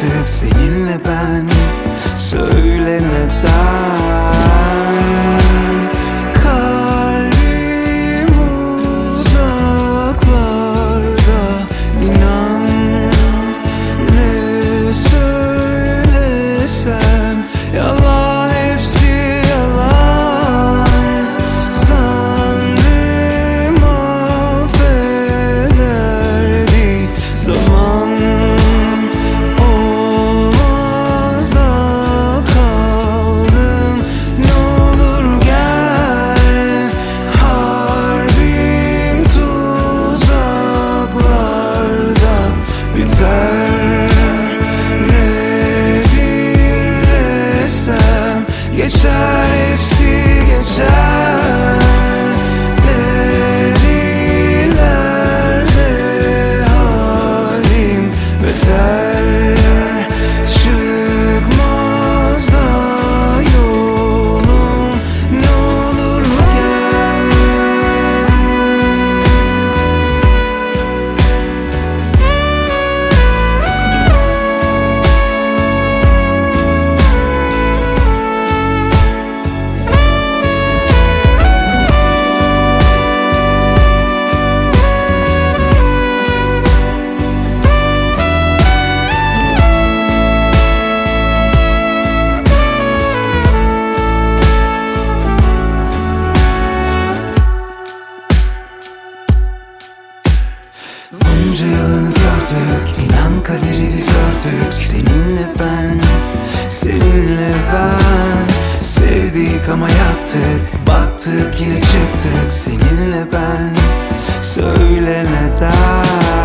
yattık seninle ben. Söyle neden? Kalbim uzaklarda, inan ne söylesem yalan, hepsi yalan. Sanırım affederdi zaman. Olmaz da kaldım, ne olur gel. Harbim tuzaklarda biter. Ne dinlesem geçer, hepsi geçer. Derilerde halim beter. Çıkmaz da yolum, ne olur gel. Bunca yılını gördük, inan kaderi biz ördük. Seninle ben, seninle ben. Sevdik ama yaktık, battık yine çıktık. Seninle ben, söyle neden?